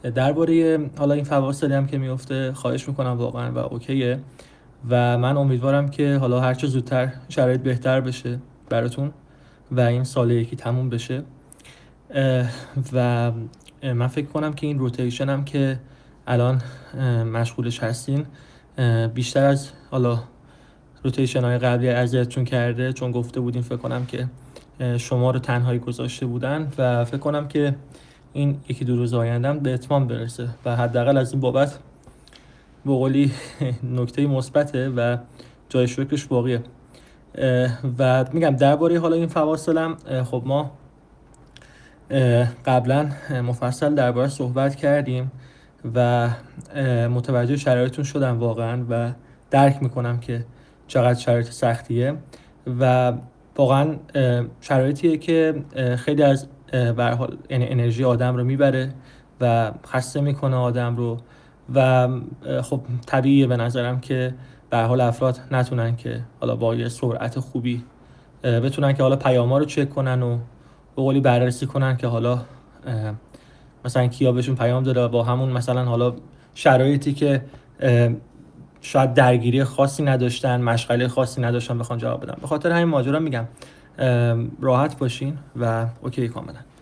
درباره حالا این فواصلی هم که میفته خواهش میکنم واقعا و اوکیه و من امیدوارم که حالا هر چه زودتر شرایط بهتر بشه براتون و این سال یکی تموم بشه. و من فکر کنم که این روتیشن هم که الان مشغولش هستین بیشتر از حالا روتیشن های قبلی اذیتتون کرده، چون گفته بودین فکر کنم که شما رو تنهایی گذاشته بودن و فکر کنم که این یکی دو روز آینده هم به اتمام برسه و حداقل از این بابت به قولی نکته مثبته و جای شکرش باقیه. و میگم درباره حالا این فواصلم، خب ما قبلا مفصل درباره صحبت کردیم و متوجه شرایطتون شدم واقعا و درک میکنم که چقدر شرایط سختیه و واقعا شرایطیه که خیلی از به هر حال یعنی انرژی آدم رو میبره و خسته میکنه آدم رو و خب طبیعیه به نظرم که به هر حال افراد نتونن که حالا با یه سرعت خوبی بتونن که حالا پیاما رو چک کنن و به قولی بررسی کنن که حالا مثلا کیا بهشون پیام داده و با همون مثلا حالا شرایطی که شاید درگیری خاصی نداشتن، مشغله خاصی نداشتن بخوان جواب بدن. به خاطر همین ماجرا میگم راحت باشین و اوکی کاملا.